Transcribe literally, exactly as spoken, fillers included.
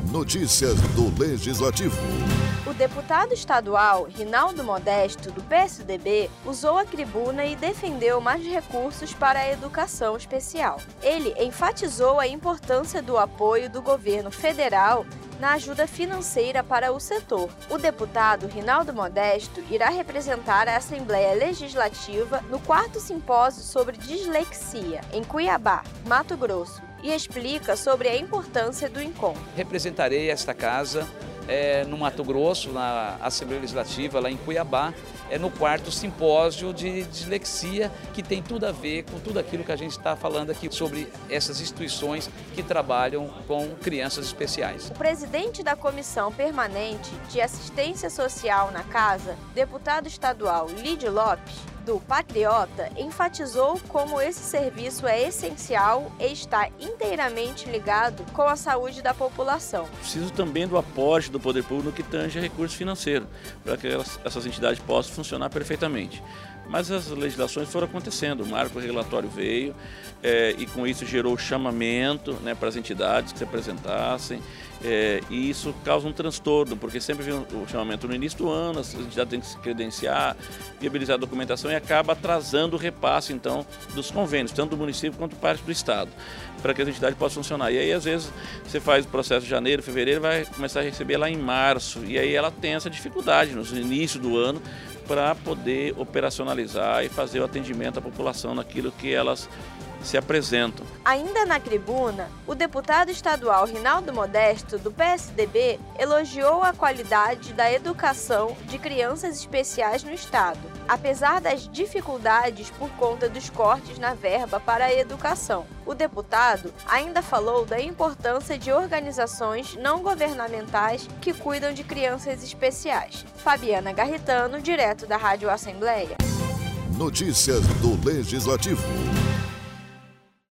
Notícias do Legislativo. O deputado estadual Rinaldo Modesto, do P S D B, usou a tribuna e defendeu mais recursos para a educação especial. Ele enfatizou a importância do apoio do governo federal na ajuda financeira para o setor. O deputado Rinaldo Modesto irá representar a Assembleia Legislativa no quarto simpósio sobre dislexia, em Cuiabá, Mato Grosso, e explica sobre a importância do encontro. Representarei esta casa é, no Mato Grosso, na Assembleia Legislativa, lá em Cuiabá, é no quarto simpósio de dislexia, que tem tudo a ver com tudo aquilo que a gente está falando aqui sobre essas instituições que trabalham com crianças especiais. O presidente da Comissão Permanente de Assistência Social na Casa, deputado estadual Lídio Lopes, do Patriota, enfatizou como esse serviço é essencial e está inteiramente ligado com a saúde da população. Preciso também do aporte do poder público que tange a recurso financeiro, para que essas entidades possam funcionar perfeitamente. Mas as legislações foram acontecendo, o marco regulatório veio é, e com isso gerou chamamento, né, para as entidades que se apresentassem, é, e isso causa um transtorno, porque sempre vem o chamamento no início do ano, as entidades têm que se credenciar, viabilizar a documentação e acaba atrasando o repasse então dos convênios, tanto do município quanto parte do estado, para que as entidades possam funcionar. E aí às vezes você faz o processo de janeiro, fevereiro, vai começar a receber lá em março, e aí ela tem essa dificuldade no início do ano, para poder operacionalizar e fazer o atendimento à população naquilo que elas se apresentam. Ainda na tribuna, o deputado estadual Rinaldo Modesto, do P S D B, elogiou a qualidade da educação de crianças especiais no estado, apesar das dificuldades por conta dos cortes na verba para a educação. O deputado ainda falou da importância de organizações não governamentais que cuidam de crianças especiais. Fabiana Garritano, direto da Rádio Assembleia. Notícias do Legislativo.